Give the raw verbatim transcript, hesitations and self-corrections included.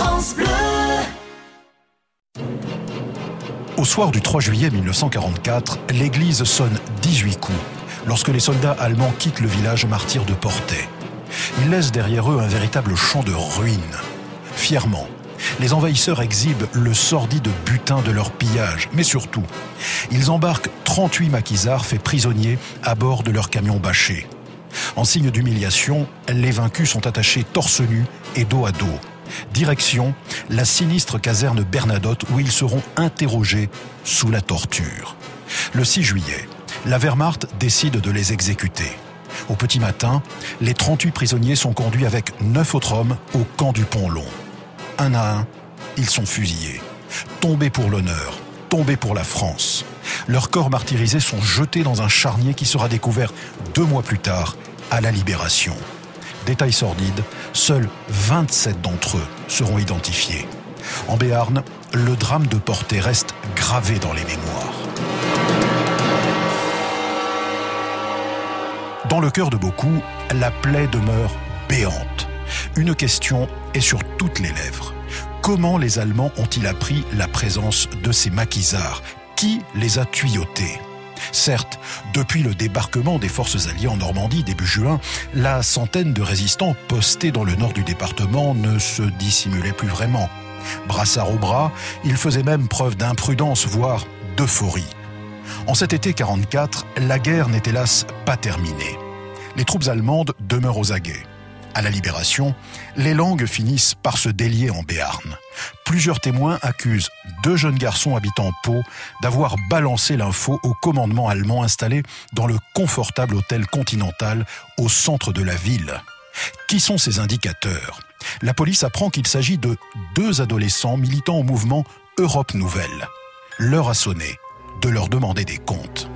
France Bleu. Au soir du trois juillet mille neuf cent quarante-quatre, l'église sonne dix-huit coups lorsque les soldats allemands quittent le village martyr de Portet. Ils laissent derrière eux un véritable champ de ruines. Fièrement, les envahisseurs exhibent le sordide butin de leur pillage, mais surtout, ils embarquent trente-huit maquisards faits prisonniers à bord de leur camion bâché. En signe d'humiliation, les vaincus sont attachés torse nu et dos à dos. Direction la sinistre caserne Bernadotte où ils seront interrogés sous la torture. Le six juillet, la Wehrmacht décide de les exécuter. Au petit matin, les trente-huit prisonniers sont conduits avec neuf autres hommes au camp du Pont-Long. Un à un, ils sont fusillés. Tombés pour l'honneur, tombés pour la France. Leurs corps martyrisés sont jetés dans un charnier qui sera découvert deux mois plus tard à la Libération. Détail sordide, seuls vingt-sept d'entre eux seront identifiés. En Béarn, le drame de Portet reste gravé dans les mémoires. Dans le cœur de beaucoup, la plaie demeure béante. Une question est sur toutes les lèvres. Comment les Allemands ont-ils appris la présence de ces maquisards ? Qui les a tuyautés ? Certes, depuis le débarquement des forces alliées en Normandie début juin, la centaine de résistants postés dans le nord du département ne se dissimulait plus vraiment. Brassard au bras, ils faisaient même preuve d'imprudence, voire d'euphorie. En cet été quarante-quatre, la guerre n'est hélas pas terminée. Les troupes allemandes demeurent aux aguets. À la Libération, les langues finissent par se délier en Béarn. Plusieurs témoins accusent deux jeunes garçons habitant Pau d'avoir balancé l'info au commandement allemand installé dans le confortable hôtel Continental au centre de la ville. Qui sont ces indicateurs ? La police apprend qu'il s'agit de deux adolescents militant au mouvement Europe Nouvelle. L'heure a sonné de leur demander des comptes.